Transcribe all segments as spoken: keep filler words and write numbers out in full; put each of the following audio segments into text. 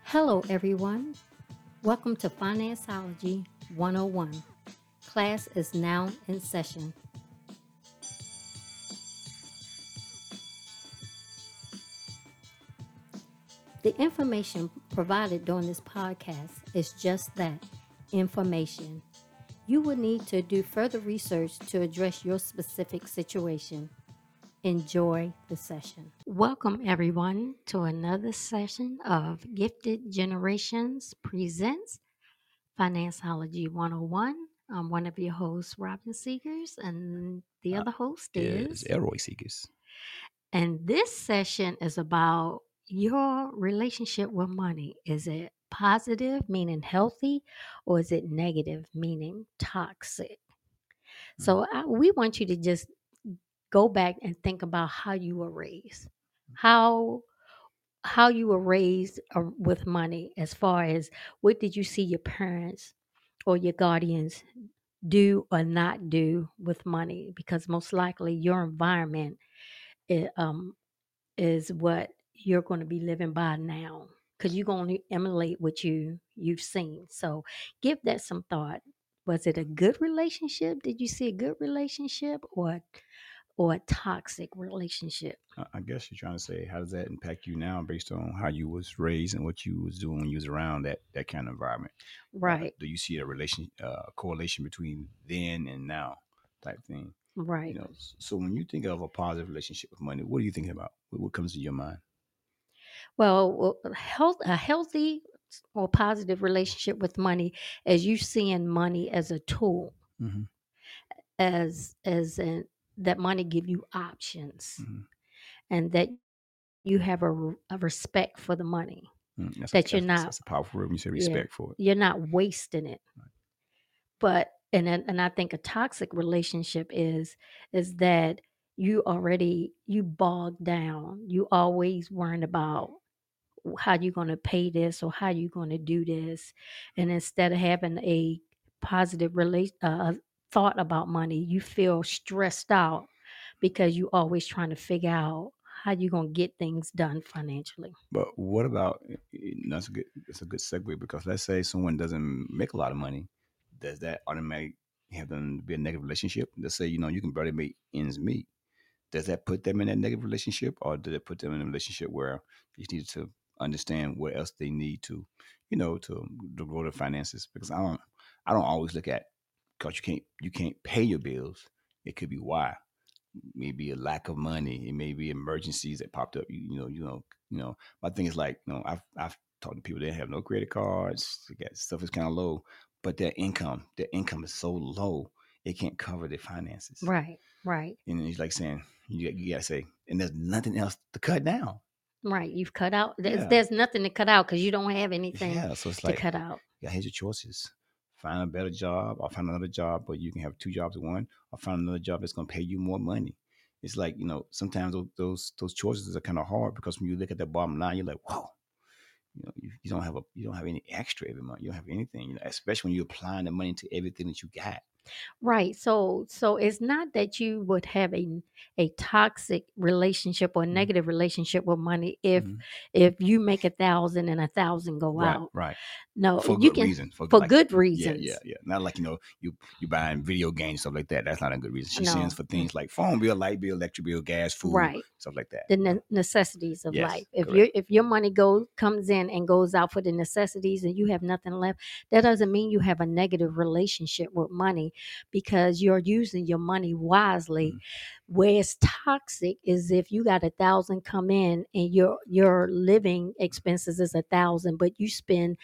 Hello, everyone. Welcome to Financeology one oh one. Class is now in session. The information provided during this podcast is just that information. You will need to do further research to address your specific situation. Enjoy the session. Welcome, everyone, to another session of Gifted Generations Presents Financeology one oh one. I'm one of your hosts, Robin Seegers, and the uh, other host is is. Elroy Seekers. And this session is about your relationship with money. Is it positive, meaning healthy, or is it negative, meaning toxic? Mhm. So I, we want you to just go back and think about how you were raised, how how you were raised uh, with money, as far as what did you see your parents or your guardians do or not do with money, because most likely your environment i- um, is what you're going to be living by now, because you're going to emulate what you you've seen. So give that some thought. Was it a good relationship? Did you see a good relationship, or or a toxic relationship? I, I guess you're trying to say how does that impact you now based on how you was raised and what you was doing when you was around that that kind of environment. Uh, Right, do you see a relation uh, correlation between then and now type thing? You right. know, s- so when you think of a positive relationship with money, what are you thinking about? What, what comes to your mind? Well, well, health a healthy or positive relationship with money, as you seeing money as a tool, Mm-hmm. as as in that money give you options, Mm-hmm. and that you have a, r- a respect for the money, Mm, that's a that you're that's, not, that's a powerful word when you say yeah, respect for it. you're not wasting it. But and then- and I think a toxic relationship is is that you already you bogged down, you always worrying about how you going to pay this or how you going to do this, and instead of having a positive relate uh, thought about money, you feel stressed out because you always trying to figure out how you going to get things done financially. But what about eh, eh, that's a good that's a good segue because let's say someone doesn't make a lot of money, does that automatically have them be a negative relationship? Let's say you know you can barely make ends meet. Does that put them in that negative relationship, or does it put them in a relationship where they just need to understand what else they need to, you know, to, to grow their finances? Because I don't I don't always look at because you can't you can't pay your bills. It could be why maybe a lack of money. It may be emergencies that popped up. You, you know, you know, you know. My thing is like, you know, I've I've talked to people that have no credit cards. They got stuff is kind of low, but their income, their income is so low, it can't cover their finances. Right, right, And it's like saying you got- you gotta say, and there's nothing else to cut down. right. You've cut out. There's, Yeah, there's nothing to cut out because you don't have anything yeah. So it's to like, cut out. yeah, here's your choices. Find a better job, or find another job, but you can have two jobs at one, or find another job that's gonna pay you more money. It's like, you know, sometimes those those, those choices are kind of hard because when you look at the bottom line, you're like, whoa, you know, you, you don't have a you don't have any extra every month. You don't have anything, you know, especially when you're applying the money to everything that you got. Right. So so it's not that you would have a a toxic relationship or Mm-hmm. negative relationship with money if Mm-hmm. if you make a thousand and a thousand go Right, out. right. No, For you good can, reason. For for like, good yeah, yeah, reasons. yeah. Not like you know you you buying video games stuff like that. That's not a good reason. She sends No. for Mm, things like phone bill, light bill, electric bill, gas, food, right. stuff like that. The You know. ne- necessities of Yes, life. If correct. your if your money goes comes in and goes out for the necessities and you have nothing left, that doesn't mean you have a negative relationship with money, because you're using your money wisely. Mm-hmm. Where it's toxic is if you got a thousand come in and your your living expenses is a thousand, but you spend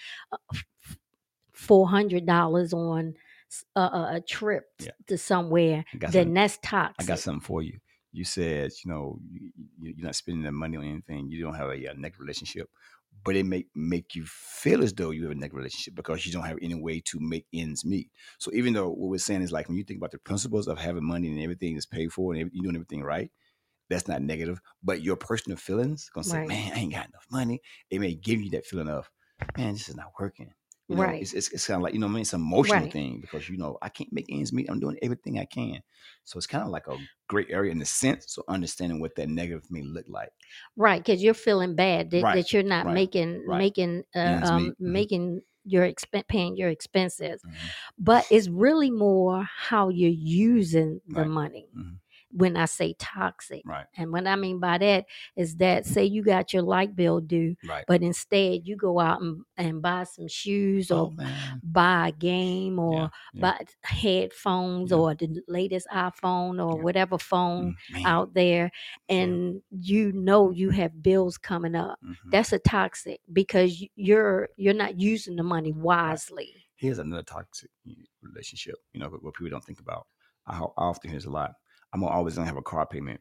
four hundred dollars on s- a, a, a trip t- Yeah, to somewhere, I got then something. that's I got toxic. something for you. You said you know you, you- you're not spending the money on anything. You don't have a, uh negative relationship, but it may make you feel as though you have a negative relationship because you don't have any way to make ends meet. So even though what we're saying is like when you think about the principles of having money and everything is paid for and every- you're doing everything right, that's not negative. But your personal feelings gonna say, Right. man, I ain't got enough money. It may give you that feeling of, man, this is not working. You know, Right. it's it's, it's kind of like, you know what I mean, it's an emotional Right. thing because you know I can't make ends meet. I'm doing everything I can, so it's kind of like a great area in the sense. So understanding what that negative may look like. Right, because you're feeling bad that, Right, that you're not right, making right. making uh, Ends um meet. Hmm. making your expense paying your expenses. Hmm. But it's really more how you're using the Right. money Hmm. when I say toxic. Right. And what I mean by that is that, say you got your light bill due, Right. but instead you go out and, and buy some shoes Oh or man. buy a game Yeah. or Yeah. buy headphones Yeah. or the latest iPhone or Yeah. whatever phone Mm, man. out there, Sure. and you know you have bills coming up. Hmm. That's a toxic because y- you're you're not using the money Right. wisely. Here's another toxic relationship. You know what people don't think about. I, I often hear this a lot. I'm always gonna have a car payment.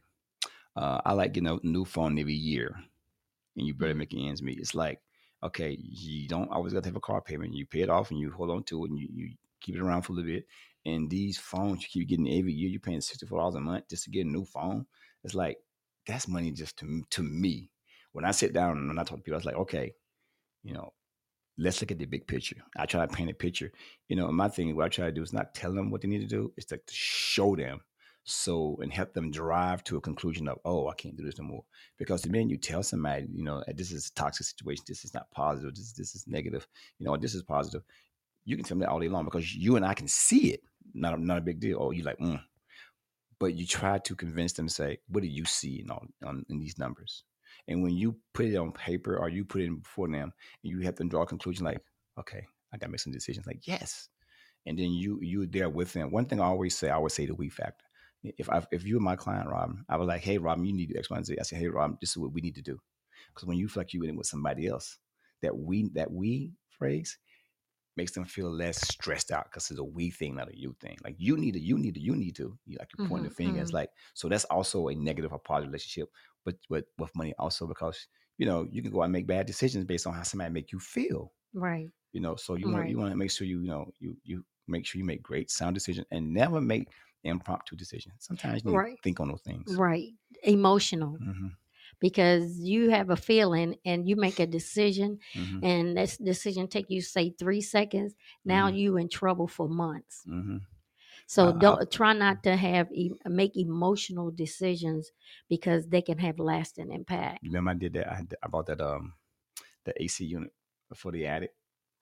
Uh, I like getting a new phone every year, and you better Mm. make ends meet. It's like, okay, you don't always got to have a car payment. You pay it off and you hold on to it and you, you keep it around for a little bit. And these phones you keep getting every year, you're paying sixty-four dollars a month just to get a new phone. It's like, that's money just to, to me. When I sit down and when I talk to people, I was like, okay, you know, let's look at the big picture. I try to paint a picture. You know, my thing, what I try to do is not tell them what they need to do, it's like to show them so and help them drive to a conclusion of, oh, I can't do this no more. Because the minute you tell somebody, you know, this is a toxic situation, this is not positive, this this is negative, you know, this is positive, you can tell them that all day long because you and I can see it. Not a, not a big deal. Oh, you like, mm. But you try to convince them to say, what do you see in all on, in these numbers? And when you put it on paper or you put it in before them, and you have them draw a conclusion like, okay, I gotta make some decisions. Like, yes. And then you you there with them. One thing I always say, I always say the we factor. If I if you were my client, Rob, I was like, hey, Rob, you need to X, Y, and Z. I say, hey, Rob, this is what we need to do. Because when you feel like you in with somebody else, that we that we phrase makes them feel less stressed out because it's a we thing, not a you thing. Like you need to, you need to, you need to. You like you're pointing Hmm. the finger. It's Hmm. like so that's also a negative or positive relationship, but with with money also because you know you can go out and make bad decisions based on how somebody make you feel. Right. You know, so you want you Right. want to make sure you you know you you make sure you make great sound decisions and never make impromptu decisions. Sometimes you need to Right. think on those things. Right. Emotional. Hmm. Because you have a feeling and you make a decision, Hmm. and this decision take you say three seconds. Now Hmm. you in trouble for months. Hmm. So I, I, don't try not to have e- make emotional decisions because they can have lasting impact. remember I did that. I, had, I bought that um the A C unit for the attic.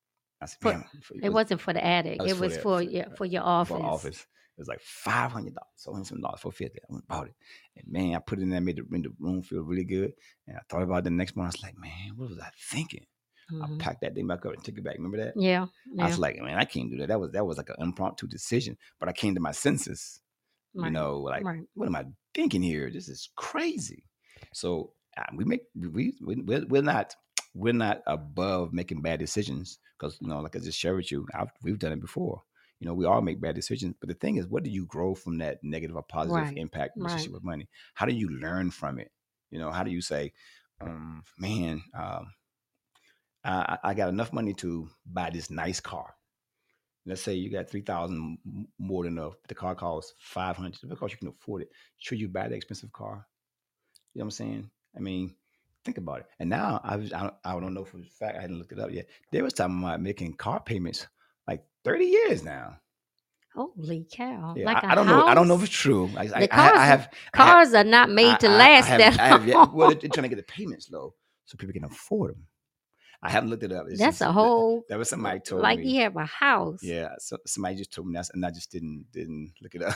I said, For man, it it was wasn't for the attic, that was it for was that for for, your uh, for your for office. office. It was like five hundred dollars, so hundred dollars for fifty. I went and bought it, and man, I put it in there, made the, made the room feel really good. And I thought about it the next morning. I was like, man, what was I thinking? I Hmm. packed that thing back up and took it back. Remember that? Yeah, I was yeah, like, man, I can't do that. That was that was like an impromptu decision, but I came to my senses. You right, know, like right, what am I thinking here? This is crazy. So uh, we make we, we we're, we're not we're not above making bad decisions because you know, like I just shared with you, I've, we've done it before. You know, we all make bad decisions, but the thing is, what do you grow from that negative or positive right, impact right. relationship with money? How do you learn from it? You know, how do you say, um, man, um, I, I got enough money to buy this nice car. Let's say you got three thousand more than enough. The car costs five hundred because you can afford it. Should you buy the expensive car? You know what I'm saying? I mean, think about it. And now I was, I don't, I don't know for a fact. I hadn't looked it up yet. There was time about making car payments like thirty years now. Holy cow! Yeah, Like I, a I don't know. I don't know if house. it's true. I, The I, I I cars have, I have, cars are not I, made to I, I last have, that I have yet. Well, long. they're trying to get the payments low so people can afford them. I haven't looked it up. It's That's just a that, whole that was somebody told like me. you have a house. Yeah, so somebody just told me that, and I just didn't didn't look it up.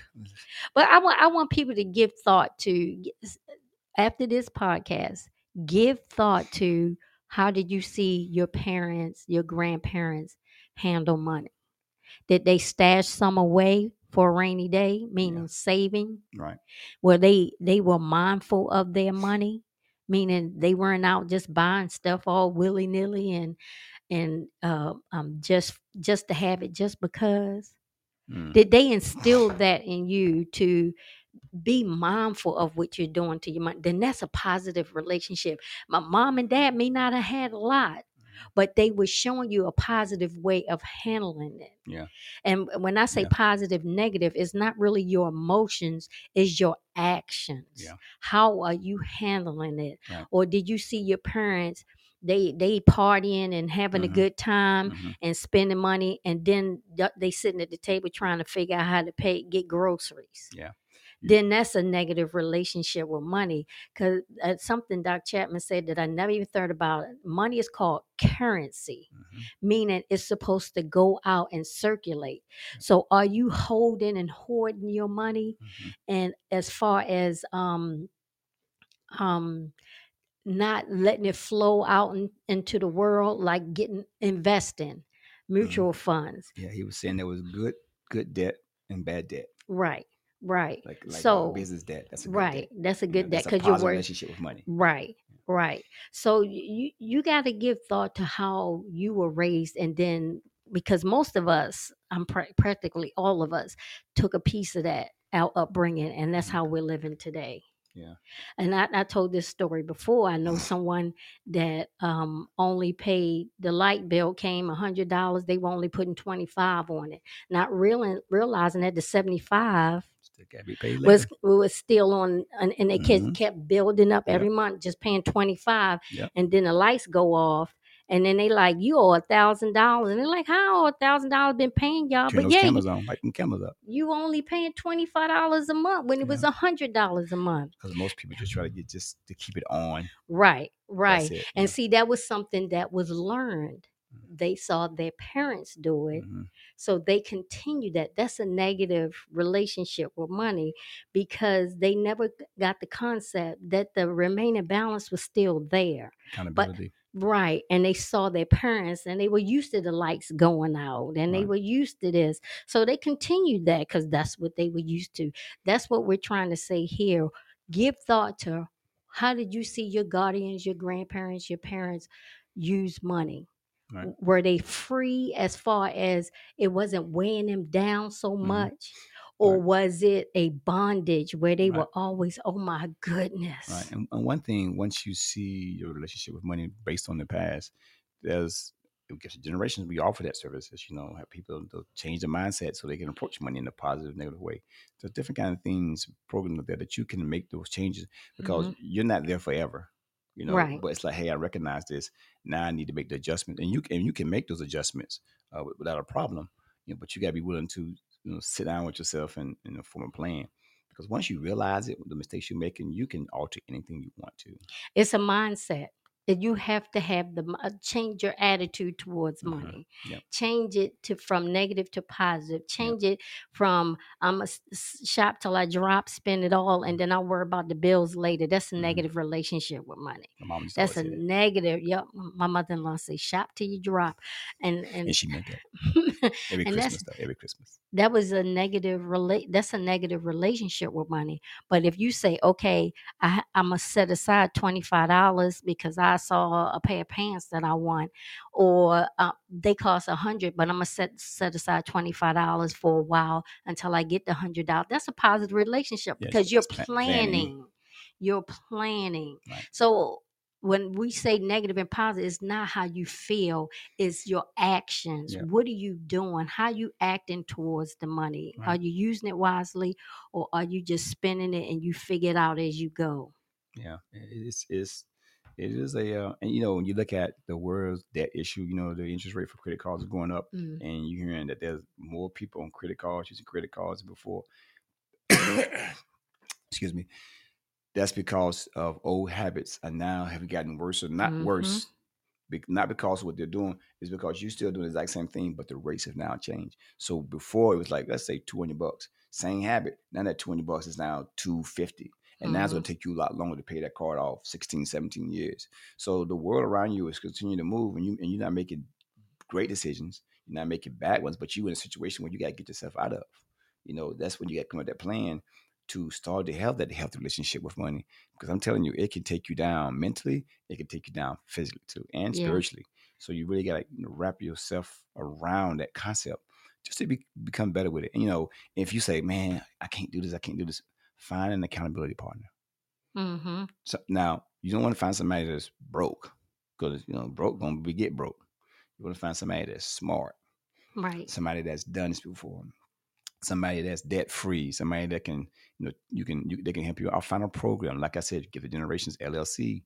But I want I want people to give thought to, after this podcast, give thought to how did you see your parents, your grandparents handle money? Did they stash some away for a rainy day, Yeah, meaning saving? right. Where they they were mindful of their money, meaning they weren't out just buying stuff all willy nilly and and uh, um just just to have it just because? Mm. Did they instill that in you to be mindful of what you're doing to your money? Then that's a positive relationship. My mom and dad may not have had a lot, but they were showing you a positive way of handling it. Yeah, And when I say yeah, positive, negative, it's not really your emotions, it's your actions. yeah. How are you handling it? Right. Or did you see your parents they they partying and having a Mm-hmm. good time Mm-hmm. and spending money, and then th- they sitting at the table trying to figure out how to pay get groceries. Yeah. You, Then that's a negative relationship with money. Because uh, something Doc Chapman said that I never even thought about. Money is called currency, mm-hmm. meaning it's supposed to go out and circulate. So are you holding and hoarding your money? Mm-hmm. And as far as um um not letting it flow out in, into the world, like getting investing, Mm-hmm. mutual funds. Yeah, he was saying there was good good debt and bad debt. Right, right. Like like uh, So business debt. That's a good debt. right, that's a You know, good debt that's a because you're positive worth. relationship with money. Right, right. So you you got to give thought to how you were raised, and then because most of us, I'm pra- practically all of us, took a piece of that our upbringing, and that's how we're living today. Yeah. And I, I told this story before. I know someone that um, only paid the light bill came a hundred dollars. They were only putting twenty five on it, not realizing realizing that the seventy five Still gotta be paid was later. was still on, and, and it kept, Mm-hmm. kept building up every Yep. month, just paying twenty five, Yep. and then the lights go off. And then they like, you owe a thousand dollars, and they're like, how a thousand dollars been paying y'all? Turn But those yeah, you, cameras on. Light them cameras up. you only paying twenty five dollars a month when it Yeah. was a hundred dollars a month. Because most people just try to get just to keep it on. Right, That's right. it. And Yeah. see, that was something that was learned. They saw their parents do it. Mm-hmm. So they continue that. That's a negative relationship with money because they never g- got the concept that the remaining balance was still there. But Accountability. right. And they saw their parents and they were used to the lights going out and they Right. were used to this. So they continued that because that's what they were used to. That's what we're trying to say here. Give thought to how did you see your guardians, your grandparents, your parents use money? Right. W- Were they free as far as it wasn't weighing them down so Mm-hmm. much? Or Right. was it a bondage where they Right. were always, oh my Right. goodness? And, and one thing, once you see your relationship with money based on the past, there's it gets generations we offer that services, you know, have people to change their mindset so they can approach money in a positive, negative way. There's different kind of things, programs there that you can make those changes because Hmm. you're not there forever, you know. Right. But it's like, hey, I recognize this. Now I need to make the adjustment, and you can you can make those adjustments uh, without a problem. You know, but you got to be willing to you know sit down with yourself and, and form a plan. Because once you realize it, the mistakes you're making, you can alter anything you want to. It's a mindset that you have to have the mi- uh, change your attitude towards Mm-hmm. money. Yep. Change it to from negative to positive. Yep. Change it from I'm a shop till I drop, spend it all, and then I'll worry about the bills later. That's a Mm-hmm. negative relationship with money. My mom used to That's always a say that, negative. Yep, my mother-in-law say shop till you drop, and and and she meant that every and that's Christmas, though. Every Christmas. that was a negative relate that's a negative relationship with money. But if you say, okay, I, I'm gonna set aside twenty-five dollars because I saw a pair of pants that I want, or uh, they cost a hundred, but I'm gonna set set aside twenty-five dollars for a while until I get the hundred dollars. That's a positive relationship Yes, because you're that's pla- planning. planning. You're planning. Right. So when we say negative and positive, it's not how you feel, is your actions. Yeah. What are you doing? How you acting towards the money? Are Right. you using it wisely, or are you just spending it and you figure it out as you go? Yeah. It's it's it is a uh, and you know when you look at the world's debt issue, you know the interest rate for credit cards is going up, Mm. and you're hearing that there's more people on credit cards using credit cards than before. Excuse me. That's because of old habits are now have gotten worse or not Mm-hmm. worse. Be- not because of what they're doing, is because you're still doing the exact same thing, but the rates have now changed. So before it was like, let's say two hundred bucks, same habit. Now that two hundred bucks is now two hundred fifty. And now it's Mm-hmm. going to take you a lot longer to pay that card off, sixteen, seventeen years. So the world around you is continuing to move, and, you, and you're not making great decisions. You're not making bad ones, but you're in a situation where you got to get yourself out of. You know, that's when you got to come up with that plan to start to have that healthy relationship with money. Because I'm telling you, it can take you down mentally, it can take you down physically too, and Yeah. spiritually. So you really got to you know, wrap yourself around that concept just to be, become better with it. And, you know, if you say, man, I can't do this, I can't do this, find an accountability partner. Mm-hmm. So now you don't want to find somebody that's broke because, you know, broke going to be get broke. You want to find somebody that's smart, Right. somebody that's done this before, somebody that's debt free, somebody that can, you know, you can, you, they can help you. I'll find a program. Like I said, Give the Generations L L C.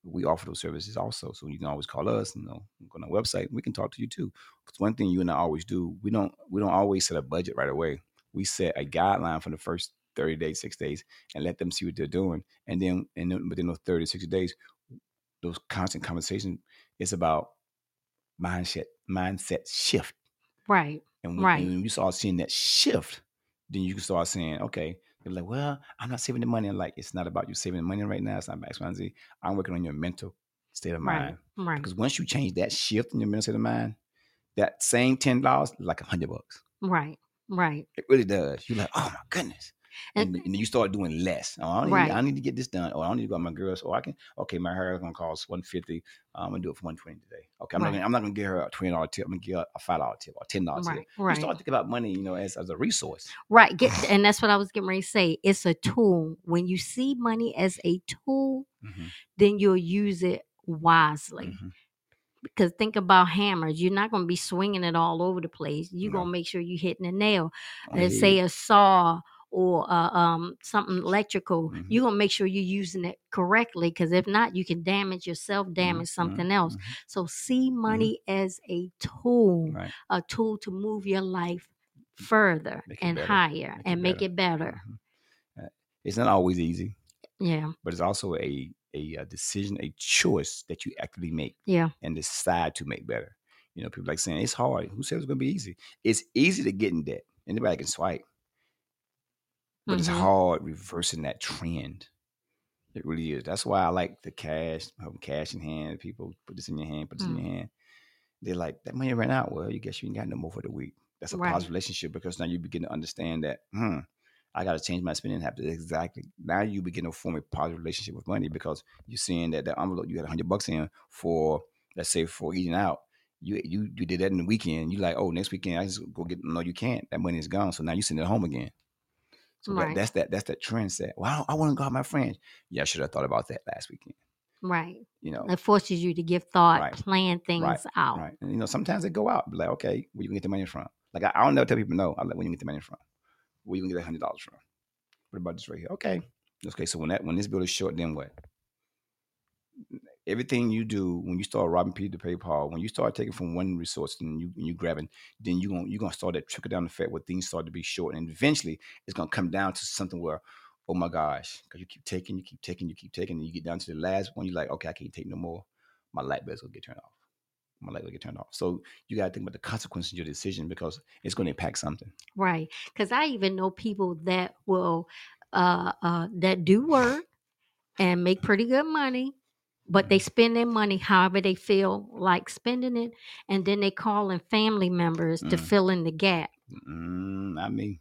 we offer those services also. So you can always call us, you know, go on our website. We can talk to you too. Because one thing you and I always do, we don't we don't always set a budget right away. We set a guideline for the first thirty days, six days, and let them see what they're doing. And then and then within those thirty, sixty days, those constant conversations, it's about mindset, mindset shift. Right. And when, and Right. when you start seeing that shift, then you can start saying, okay, they're like, well, I'm not saving the money. I'm like, it's not about you saving the money right now. It's not about X, Y, and Z. I'm working on your mental state of Right. mind. Right. Because once you change that shift in your mental state of mind, that same ten dollars like a hundred bucks. Right. Right. It really does. You're like, oh my goodness. And And, and then you start doing less. Oh, I don't need, I right. need to get this done. Or I don't need to go to my girls. Or I can, okay, my hair is gonna cost one fifty. I'm gonna do it for one twenty today. Okay, I'm not Right. gonna, I'm not gonna give her a twenty dollar tip. I'm gonna give her a five dollar tip or a ten dollar tip. Right. You Right. start thinking about money, you know, as, as a resource. Right. Get, and that's what I was getting ready to say. It's a tool. When you see money as a tool, Mm-hmm. then you'll use it wisely. Mm-hmm. Because think about hammers. You're not going to be swinging it all over the place. You're No. going to make sure you're hitting a nail. On the Let's head. say a saw or uh, um, something electrical. Mhm. You're going to make sure you're using it correctly. Because if not, you can damage yourself, damage Mhm, something mhm, else. mhm. So see money as a tool, Right. a tool to move your life further Make it and better. higher Make and it make better. it better. Mhm. Uh, It's not always easy, Yeah. but it's also a, a a decision, a choice that you actively make Yeah. and decide to make better. You know, people like saying it's hard. Who said it's gonna be easy? It's easy to get in debt. Anybody can swipe, but it's Mm-hmm. hard reversing that trend. It really is. That's why I like the cash, having cash in hand. People put this in your hand, put this in your Mm. hand. They're like, that money ran out. Well, you guess you ain't got no more for the week. That's a Right. positive relationship because now you begin to understand that, hmm, I got to change my spending habits. Exactly. Now you begin to form a positive relationship with money because you're seeing that the envelope you had a hundred bucks in for, let's say, for eating out. You you you did that in the weekend. You like, oh, next weekend I just go get. No, you can't. That money is gone. So now you're sitting at home again. So that Right. that's that that's that trend set. Well, I, I want to go out with my friends. Yeah, I should have thought about that last weekend. Right. You know, It forces you to give thought, right. plan Right, things out. right. And you know, sometimes they go out, be like, okay, where you can get the money from? Like I, I don't never tell people no. I'm like, where you can get the money from? Where you can get a hundred dollars from? What about this right here? Okay. Okay, so when that when this bill is short, then what? Everything you do when you start robbing Peter to pay Paul, when you start taking from one resource and you and you grabbing, then you gonna you gonna start that trickle down effect where things start to be short, and eventually it's gonna come down to something where, oh my gosh, because you keep taking, you keep taking, you keep taking, and you get down to the last one, you're like, okay, I can't take no more. My light bill's gonna get turned off. My light will get turned off. So you gotta think about the consequences of your decision because it's gonna impact something. Right. Because I even know people that will, uh, uh, that do work and make pretty good money, but they spend their money however they feel like spending it. And then they call in family members to Mm. fill in the gap. Mm, I mean,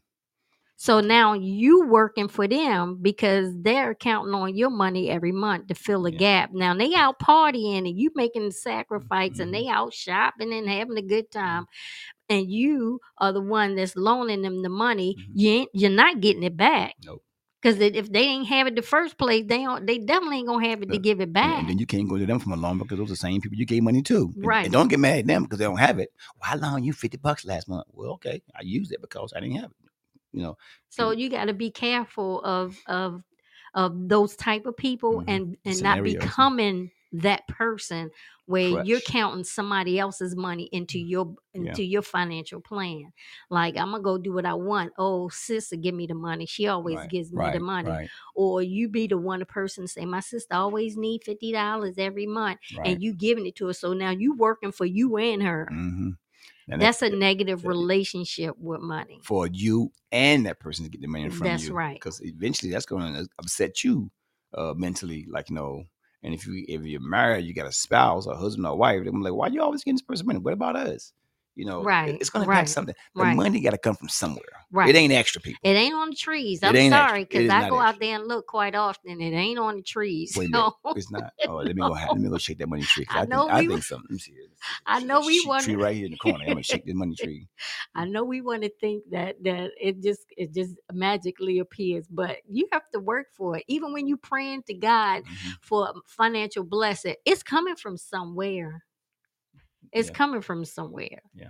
So now you working for them because they're counting on your money every month to fill a yeah. gap. Now they out partying and you making the sacrifice and Mhm. they out shopping and having a good time. And you are the one that's loaning them the money. Mhm. You ain't, you're not getting it back. Nope. Because if they ain't have it the first place, they don't, they definitely ain't gonna have it to But- give it And, back. and then you can't go to them from a loan because those are the same people you gave money to. And- Right. And, don't get mad at them because they don't have it. Well, I loaned you fifty bucks last month. Well, okay. I used it because I didn't have it. You know. So you got to be careful of of of those type of people Mhm. and and not Scenarios. becoming that person where you're Crutch. counting somebody else's money into your Yeah. into your financial plan. Like I'm gonna go do what I want. Oh, sister, give me the money. She always Right, gives me right, the money. right, Or you be the one person say, my sister always need fifty dollars every month, right. and you giving it to her. So now you working for you and her. Mm-hmm. And That's that- a negative that- relationship with money. for you and that person to get the money from That's you. right. Because eventually that's going to upset you uh, mentally. Like, you know, and if you if you're married, you got a spouse, a husband or wife, they're like, why you always getting this person money? What about us? You know, Right, it- it's going to impact right, something. The right. money got to come from somewhere. Right. It ain't extra, people. It ain't on the trees. It I'm ain't extra. sorry, It because is I not go out extra. there and look quite often. It ain't on the trees. Wait a minute, So, it's not. Oh, let me go. Let me go shake that money tree. 'Cause I I, know think I we think wa- something. Let me see. Let's see. I know we Shit, want tree right here in the corner. I'm gonna shake this money tree. I know we want to think that that it just it just magically appears, but you have to work for it. Even when you praying to God Mhm. for financial blessing, it's coming from somewhere. It's Yeah. coming from somewhere. Yeah.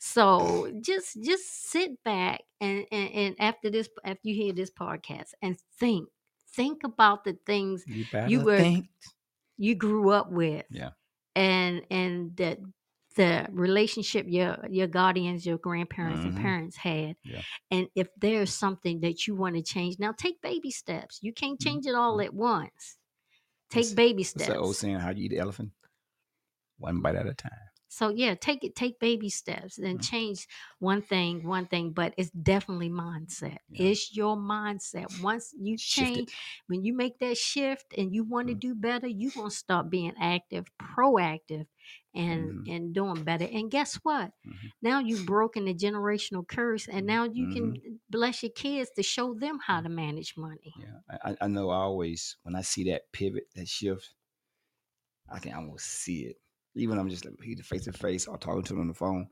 So just just sit back and, and and after this after you hear this podcast and think think about the things You better you were think. you grew up with, Yeah. and and that the relationship your your guardians, your grandparents and Mm-hmm. parents had. Yeah. And if there's something that you want to change, now take baby steps. You can't Mm-hmm. change it all at once. Take What's, baby what's that old steps. saying? How do you eat the elephant? One bite at a time. So yeah, take it, take baby steps and Mm. change one thing, one thing, but it's definitely mindset. Yeah. It's your mindset. Once you Shift change, it. when you make that shift and you want to Mm. do better, you're gonna start being active, proactive, and Mm-hmm. and doing better. And guess what? Mm-hmm. Now you've broken the generational curse, and now you Mm-hmm. can bless your kids to show them how to manage money. Yeah. I, I I know I always, when I see that pivot, that shift, I can almost see it. Even when I'm just like either face to face or talking to them on the phone,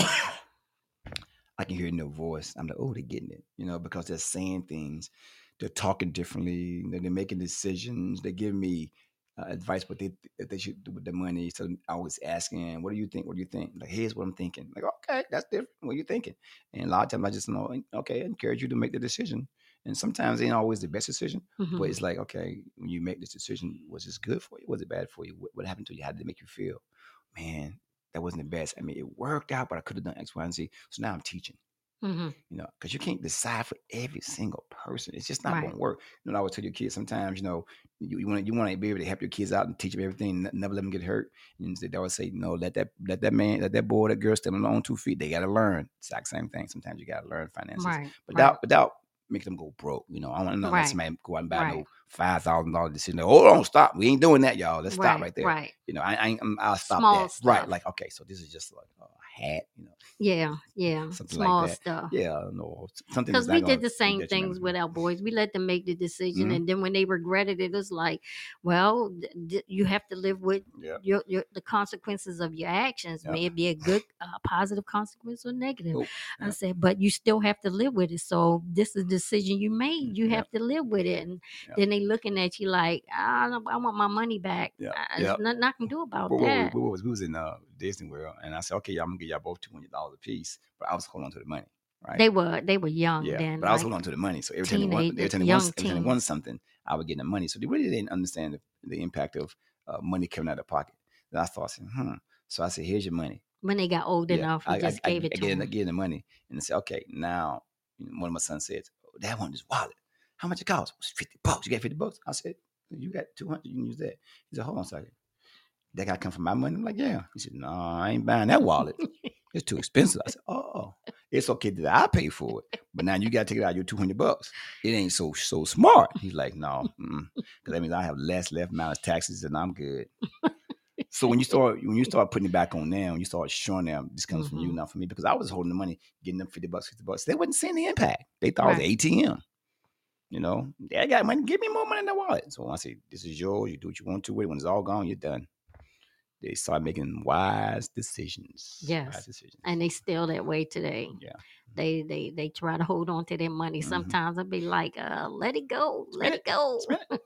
I can hear it in their voice. I'm like, oh, they're getting it, you know, because they're saying things, they're talking differently, they're, they're making decisions, they give me uh, advice what they that they should do with the money. So I was asking, what do you think? What do you think? Like, here's what I'm thinking. Like, okay, that's different. What are you thinking? And a lot of times I just know, okay, I encourage you to make the decision. And sometimes it ain't always the best decision, but Hmm. it's like, okay, when you make this decision, was this good for you? Was it bad for you? What, what happened to you? How did it make you feel? Man, that wasn't the best. I mean, it worked out, but I could have done X, Y, and Z. So now I'm teaching, Hmm. you know, because you can't decide for every single person. It's just not going Right. to work. You know, I would tell your kids sometimes, you know, you, you want to you want to be able to help your kids out and teach them everything, n- never let them get hurt. And they always say, no, let that let that man, let that boy, that girl stand on their own two feet. They got to learn. Exact same thing. Sometimes you got to learn finances, Right. Right. without without making them go broke. You know, I want to not let Right. somebody go out and buy Right. no five thousand dollar decision. Hold on, stop. We ain't doing that, y'all. Let's stop Right. right there. Right. You know, I, I ain't, I'm- I'll stop Small that. Right, stuff. like okay, so this is just like a hat, you know, Yeah, yeah, something like small that. stuff. Yeah, no, something that's Because we not did going to the be same detrimental. things with our boys. We let them make the decision, Mm-hmm. and then when they regretted it, it's like, well, th- th- you have to live with Yeah, your, your the consequences of your actions. yeah. May it be a good, uh, positive consequence or negative. Oh, I yeah, said, but you still have to live with it. So this is the decision you made. You yeah, have to live with it. And yeah, then they looking at you like, I, don't- I want my money back. yeah, Uh, There's yeah. nothing I can do about What, what, we, that. what was we was in uh, Disney World, and I said, okay, y'all, I'm gonna give y'all both two hundred dollars a piece, but I was holding on to the money, right? They were they were young Yeah, then, but I was like holding on to the money. So every time they won, teenage, every time they won, young every time they won teens. something, I would get the money. So they really didn't understand the, the impact of uh, money coming out of pocket. Then I thought, hmm. So I said, here's your money. When they got old Yeah, enough, I we I, just I, gave it I to get I them. get the money and I say, okay, now you know, one of my sons said, oh, that one is wallet. How much it cost? It was fifty bucks. You got fifty bucks? I said, you got two hundred. You can use that. He said, hold on a second. That got to come from my money. I'm like, yeah. He said, no, I ain't buying that wallet. It's too expensive. I said, oh, it's okay that I pay for it, but now you got to take it out of your two hundred bucks. It ain't so so smart. He's like, no, because that means I have less left minus taxes, and I'm good. So when you start when you start putting it back on them, you start showing them this comes from you, Hmm. not from me, because I was holding the money, getting them fifty bucks, fifty bucks. They wasn't seeing the impact. They thought it was Right. A T M. You know, I got money. Give me more money in the wallet. So I say, this is yours. You do what you want to with it. When it's all gone, you're done. They start making wise decisions. Wise Yes. decisions. And they still that way today. Yeah. They they they try to hold on to their money. Mm-hmm. Sometimes I'll be like, uh, let it go, let Spend it. it go. Spend it.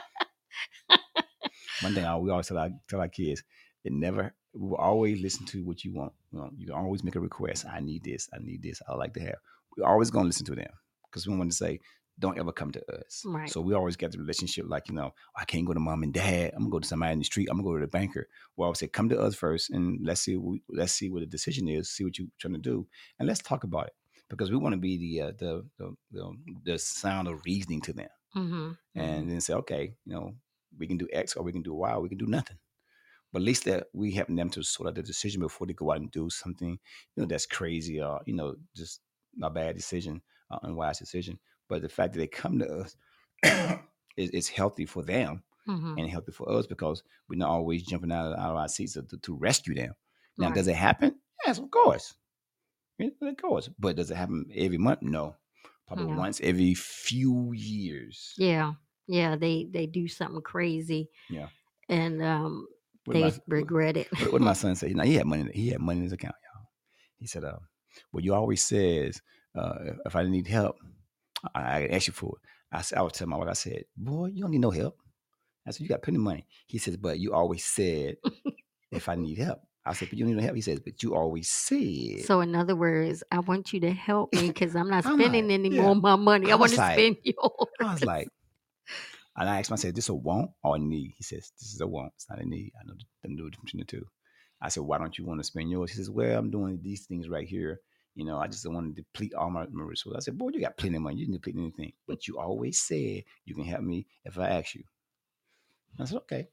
One thing I, we always tell our, tell our kids, it never, we will always listen to what you want. You know, you can always make a request. I need this. I need this. I like to have. We're always going to listen to them because we want to say, don't ever come to us. Right. So we always get the relationship like, you know, I can't go to mom and dad. I'm going to go to somebody in the street. I'm going to go to the banker. Well, I would say, come to us first and let's see, what we, let's see what the decision is, see what you're trying to do. And let's talk about it because we want to be the, uh, the, the, the, the sound of reasoning to them. Mm-hmm. And Mm-hmm. then say, okay, you know, we can do X or we can do Y or we can do nothing. But at least that we help them to sort out the decision before they go out and do something, you know, that's crazy or, you know, just a bad decision, uh, unwise decision. But the fact that they come to us is, is healthy for them Mm-hmm. and healthy for us because we're not always jumping out of, out of our seats to, to rescue them. Now, Right. does it happen? Yes, of course. Yeah, of course. But does it happen every month? No. Probably Yeah. once every few years. Yeah. Yeah. They they do something crazy, Yeah. and um, What my they regret it. what, what my son said? Now he had money. He had money in his account, y'all. He said, uh, "Well, you always says uh, if I need help, I, I ask you for it." I said, I would tell my wife, I said, "Boy, you don't need no help." I said, "You got plenty of money." He says, "But you always said if I need help." I said, "But you don't need no help." He says, "But you always said." So in other words, I want you to help me because I'm not I'm like, spending any more yeah. of my money. I I want was to like, spend yours. I was like, And I asked him, I said, this a want or a need? He says, this is a want. It's not a need. I know the, the difference between the two. I said, why don't you want to spend yours? He says, well, I'm doing these things right here. You know, I just don't want to deplete all my, my resources. I said, boy, you got plenty of money. You can deplete anything. But you always said you can help me if I ask you. I said, okay.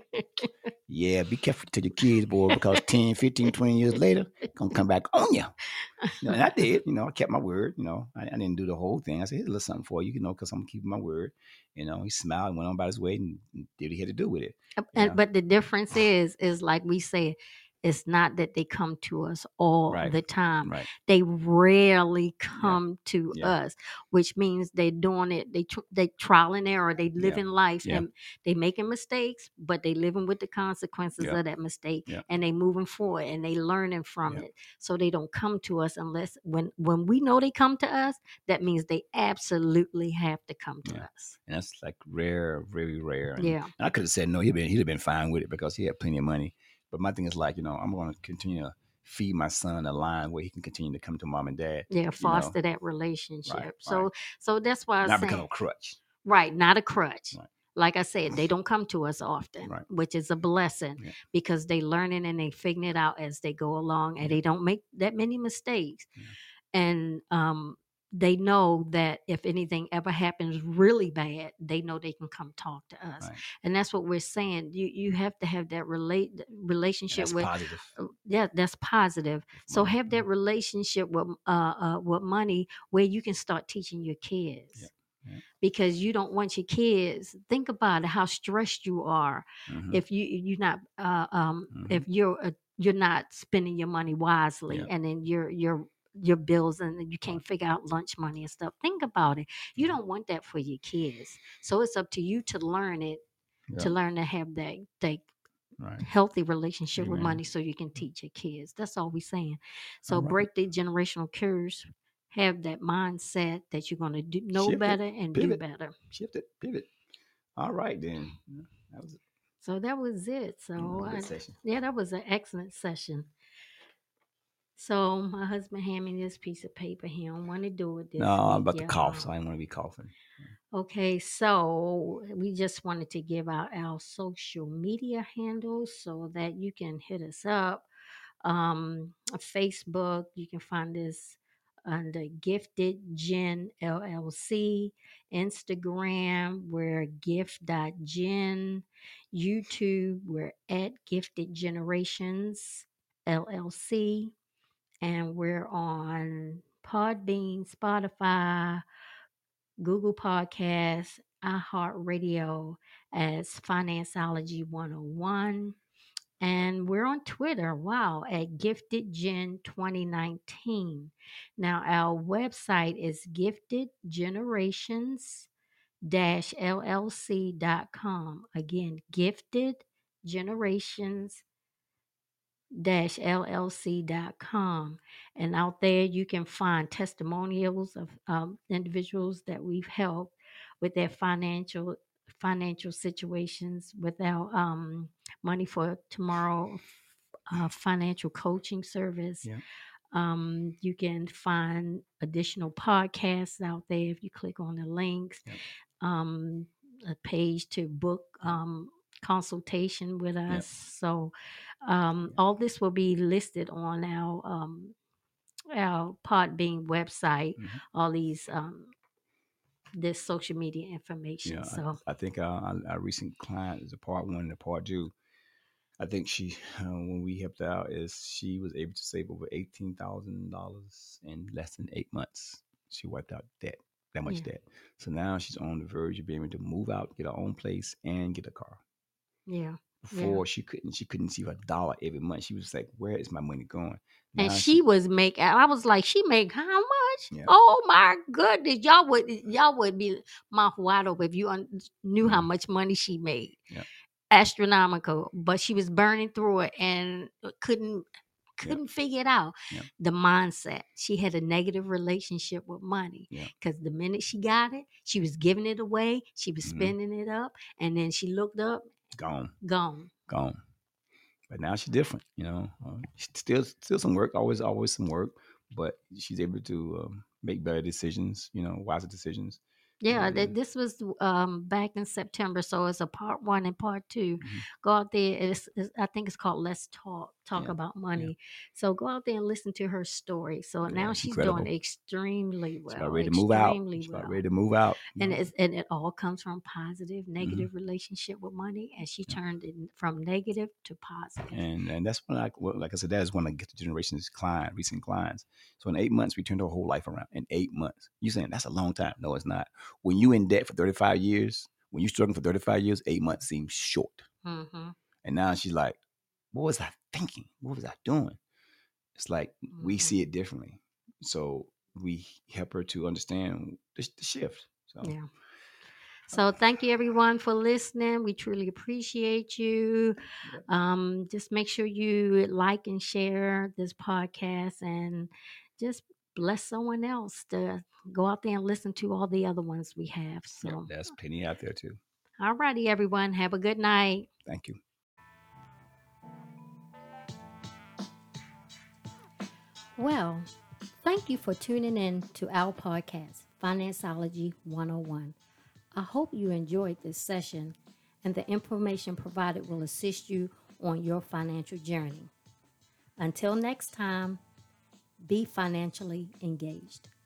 Yeah, be careful to your kids, boy, because ten, fifteen, twenty years later, going to come back on you. You know, and I did, you know, I kept my word, you know, I, I didn't do the whole thing. I said, here's a little something for you, you know, because I'm keeping my word. You know, he smiled and went on about his way and did what he had to do with it. You And know, but the difference is, is like we said, it's not that they come to us all right, the time. right. They rarely Yeah, come to yeah, us, which means they're doing it. They tr- they trial and error. They live yeah, in life yeah, and they making mistakes, but they living with the consequences yeah, of that mistake, yeah, and they moving forward and they learning from yeah, it. So they don't come to us unless when when we know they come to us. That means they absolutely have to come to yeah. us. And that's like rare, very rare. And, Yeah, and I could have said no, he'd been, he'd have been fine with it because he had plenty of money. But my thing is like, you know, I'm going to continue to feed my son a line where he can continue to come to mom and dad, yeah, you know, foster that right, relationship. right. So so that's why I was Not become saying. a crutch. Right, not a crutch. Right, Like I said, they don't come to us often, right. which is a blessing Yeah, because they learning and they figuring it out as they go along, and yeah, they don't make that many mistakes. yeah. And um, they know that if anything ever happens really bad, they know they can come talk to us, Right. and that's what we're saying. You you have to have that relate And relationship that's with. positive uh, Yeah, that's positive. with So money. have that Mhm. relationship with uh, uh with money where you can start teaching your Yeah, kids, yeah. because you don't want your kids. Think about it, how stressed you are Mm-hmm. if you you're not uh, um Mm-hmm. if you're uh, you're not spending your money wisely, Yeah, and then your your your bills, and then you right. can't figure out lunch money and stuff. Think about it. You Yeah, don't want that for your kids. So it's up to you to learn it, yeah, to learn to have that that right. healthy relationship with Amen. money so you can teach your kids. That's all we're saying. All So right. break the generational curse. Have that mindset that you're going to do know Shift it, better and do pivot, better. shift it, pivot. All right, then. Yeah, that was, So that was it. that So was a good I, session. yeah, that was an excellent session. So my husband handed me this piece of paper. He don't want to do it No, this I'm week, about to cough, so y'all. I didn't want to be coughing. Okay, so we just wanted to give out our social media handles so that you can hit us up. Um, Facebook, you can find us under Gifted Gen L L C. Instagram, we're gift.gen. YouTube, we're at Gifted Generations L L C. And we're on Podbean, Spotify, Google Podcasts, iHeartRadio as Financeology one oh one. And we're on Twitter, wow, at GiftedGen twenty nineteen. Now, our website is gifted generations L L C dot com. Again, gifted generations L L C dot com. And out there, you can find testimonials of um, individuals that we've helped with their financial financial situations, without um, money for tomorrow, uh, financial coaching service. Yeah, Um, you can find additional podcasts out there if you click on the links, yeah, um, a page to book um, consultation with yeah, us. So um, yeah. all this will be listed on our um, our Podbean website. Mm-hmm. All these um, this social media information. Yeah, So I, I think our, our, our recent client is a part one and a part two. I think she, uh, when we helped her out, is she was able to save over eighteen thousand dollars in less than eight months. She wiped out debt, that much yeah, debt. So now she's on the verge of being able to move out, get her own place, and get a car. yeah, yeah. Before she couldn't, she couldn't see a dollar every month. She was like, "Where is my money going?" And Now she she, was make. I was like, she make how much? yeah, Oh my goodness, y'all would y'all would be mouth wide open if you un- knew how yeah, much money she made. yeah, Astronomical, but she was burning through it and couldn't yeah, couldn't figure it out. yeah, The mindset. She had a negative relationship with money yeah. because the minute she got it, she was giving it away, she was Mm-hmm. spending it up, and then she looked up, Gone, gone. gone. But now she's different, you know. Uh, still, still some work. Always, always some work. But she's able to um, make better decisions, you know, wiser decisions. Yeah, Yeah. th- this was um back in September, so it's a part one and part two. Mhm. Go out there. It's, it's I think it's called Let's Talk Talk Yeah. About Yeah. Money. So go out there and listen to her story. So Yeah. now It's she's doing incredible. extremely She's about well, ready to move out. extremely She's about ready well. to move out. You And know. it's and it all comes from positive, Hmm. negative relationship with money, and she Yeah. turned it from negative to positive. And and that's when I well, like I said, that is one of the generation's client, recent clients. So in eight months, we turned her whole life around. In eight months, you saying that's a long time? No, it's not. When you in debt for thirty five years, when you struggling for thirty five years, eight months seems short. Mm-hmm. And now she's like, what was I thinking? What was I doing? It's like we Mm-hmm. see it differently. So we help her to understand the, the shift. So Yeah. So thank you everyone for listening. We truly appreciate you. yeah, Um, just make sure you like and share this podcast and just bless someone else to go out there and listen to all the other ones we have. yeah, So, that's plenty out there too. all righty, everyone. Have a good night. Thank you. Well, thank you for tuning in to our podcast, Financeology one oh one. I hope you enjoyed this session and the information provided will assist you on your financial journey. Until next time, be financially engaged.